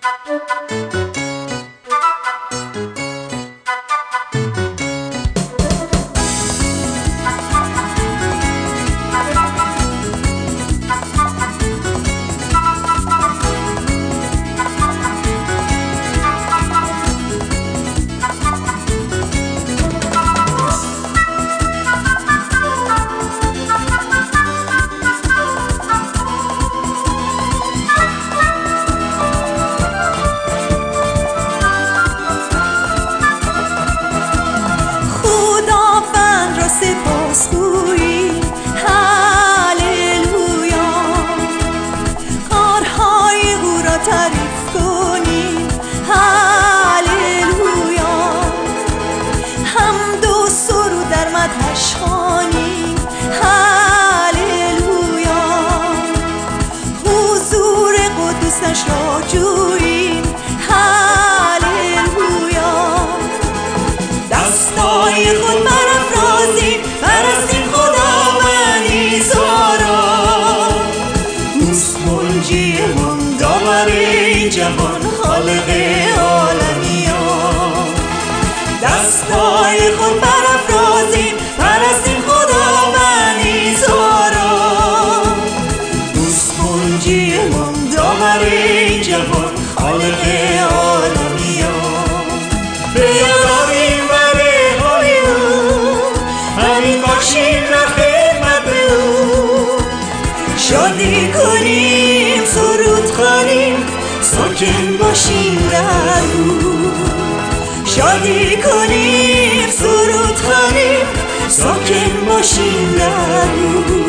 جهان خالق عالمیان دستای خود برافرازیم پرستیم خداوند عیسی را دوست منجیمان داور این جهان خالق عالمیان بیاریم بره های او همین باشیم در خدمت او شادی کنیم سرود خوانیم ساکن باشیم در او شادی کنیم سرود خوانیم ساکن باشیم در او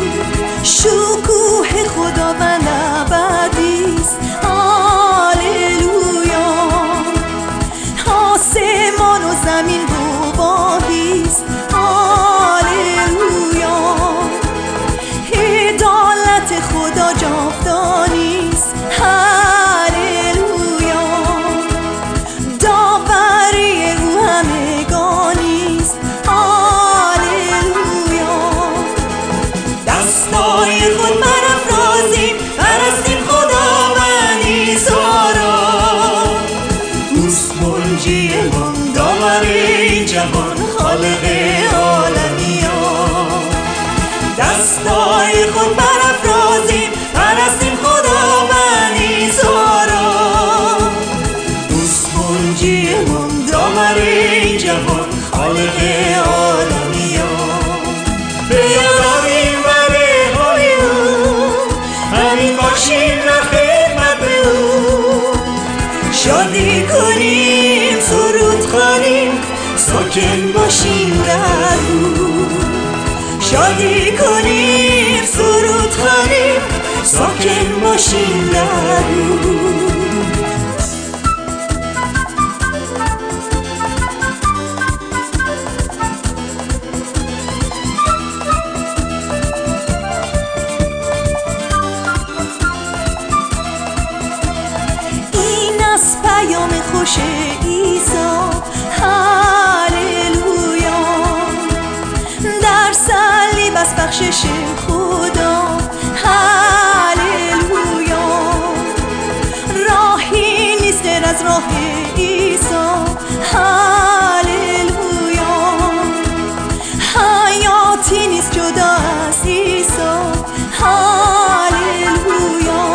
شکوه خداوند ابدیست هاللویا آسمان و زمین گواهیست هاللویا عدالت خدا جاودانیست جهان خالق عالمیان دستای خود برافرازیم پرستیم خداوند عیسی را دوست منجیمان داور این جهان خالق عالمیان بیاریم بره های او همین باشیم در خدمت او شادی کنیم سرود خوانیم ساکن باشیم در او شادی کنیم سرود خوانیم ساکن باشیم در او این از پیام خوش عیسی از بخشش خدا هاللویا راهی نیست غیر از راه عیسی هاللویا حیاتی نیست جدا از عیسی هاللویا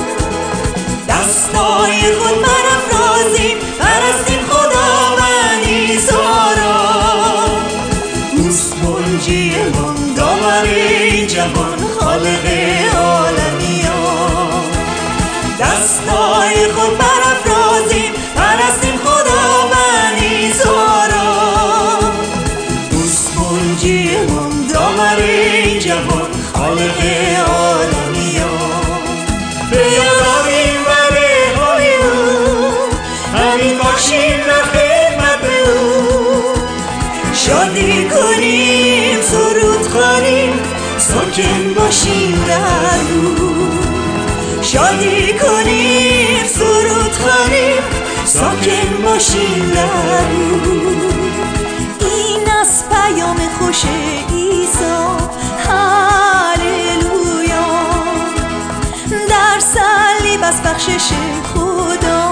دستای خود برافرازیم پرستیم خداوند عیسی را دوست منجیمان داور این جهان خالق عالمیان دستای خود برافرازیم پرستیم خداوند عیسی را دوست منجیمان داور این جهان خالق عالمیان بیاریم بره های او همین باشیم در خدمت او شادی کنیم سرود خوانیم ساکن باشیم در او شادی کنیم سرود خوانیم ساکن باشیم در او این از پیام خوش عیسی هاللویا در صلیب از بخشش خدا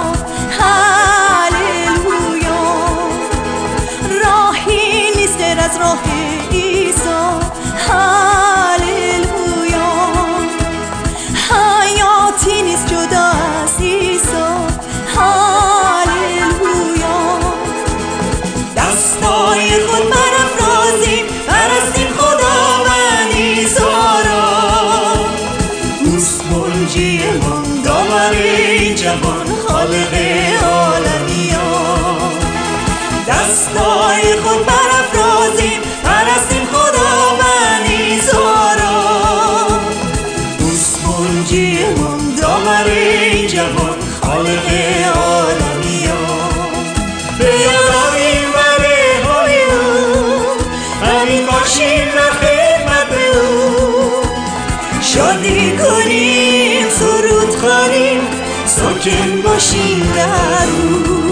جوان خالق عالمیان. دستای خود برافرازیم پرستیم خداوند ایزارا. دوست منجیمون داور جوان خالق عالمیان. به یاداییم و رهایی او همین باشیم و خدمت به او. شادی کنیم سرود خوانیم ساکن باشیم در او.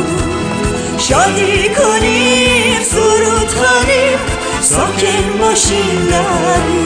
شادی کنیم سرود خوانیم ساکن باشیم در او.